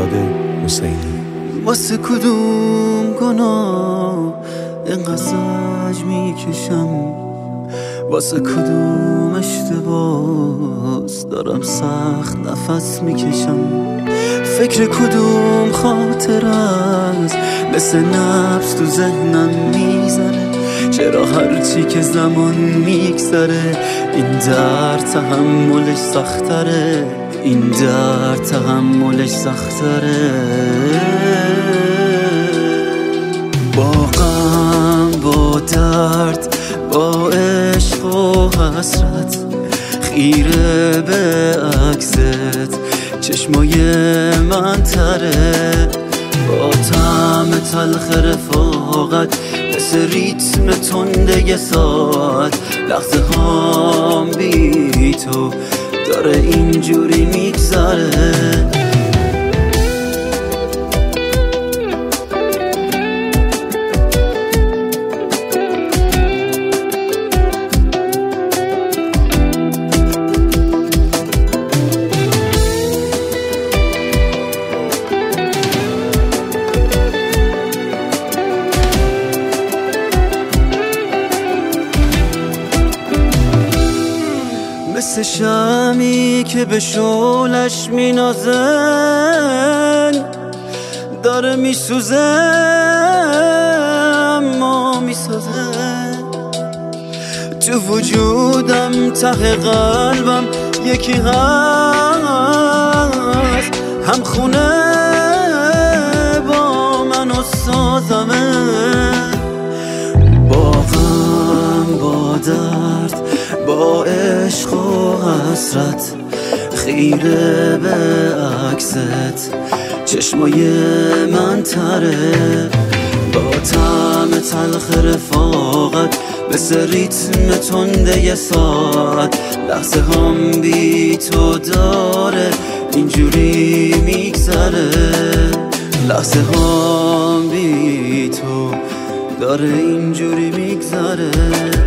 فرهاد حسینی. واسه کدوم گناه اینقدر سج میکشم، واسه کدوم اشتباس دارم سخت نفس میکشم، فکر کدوم خاطر است مثل نبض تو ذهنم میزنه، چرا هرچی که زمان میگذره این درد تحملش سختره، این درد تحملش سختره. با غم، با درد، با عشق و حسرت، خیره به عکست چشمای من تره، با طعم تلخ رفاقت مثل ریتم تنده ساعت، لحظه هام بی تو داره اینجوری میگذره. مثل شمی که به شعلش مینازن داره میسوزه اما میسازه، تو وجودم ته قلبم یکی هست، هم خونه با من و سازمه، با غم، با درد، با عشق و حسرت، خیره به عکست چشمای من تره، با طعم تلخ رفاقت مثل ریتم تنده ساعت، لحظه هم بی تو داره اینجوری میگذره، لحظه هم بی تو داره اینجوری میگذره.